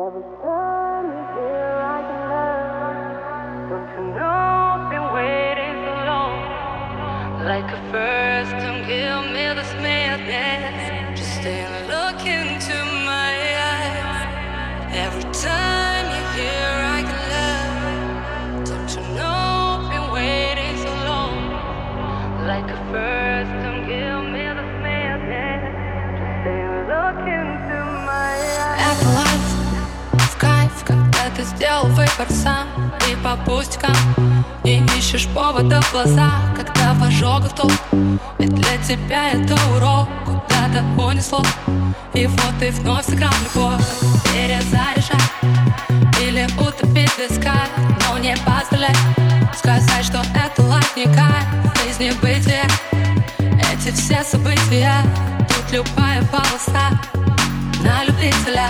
Every time you feel like in love, don't you know I've been waiting so long? Like a first, don't give me this madness. Just stay and look into my eyes. Every time you hear I can love, don't you know I've been waiting so long? Like a first, don't give me this madness. Just stay and look into my eyes. Это life, в кайф, когда ты сделал выбор сам. И по пустякам не ищешь повода в глазах, когда в ожогах толк. Ведь для тебя это урок, куда-то унесло. И вот ты вновь сыграл любовь. Перезаряжай или утопить без кайф, но не позволяй сказать, что это лайф не кайф. Из небытия эти все события, тут любая полоса на любителя.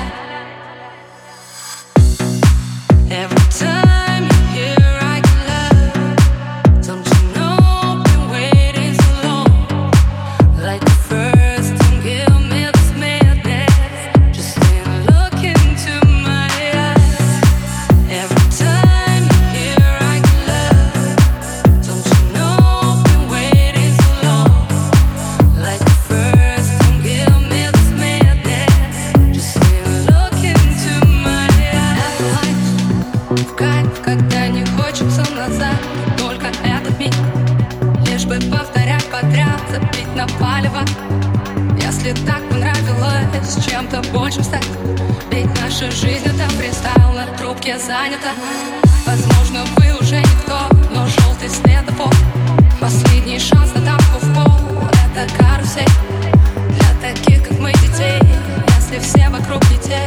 Every time you hear I can love, don't you know I've been waiting so long? Like the first, don't give me this madness. Just stay and look into my eyes. Every time you hear I can love, don't you know I've been waiting so long? Like the first, don't give me this madness. Just stay and look into my eyes. В кайф, когда не хочется назад, только этот миг, лишь бы повторять подряд, забить на палево. Если так понравилось чем-то большим стать, ведь наша жизнь это фристайл, на трубке занята. Возможно, вы уже никто, но желтый светофор, последний шанс на тапку в пол. Это карусель для таких, как мы, детей. Если все вокруг не те,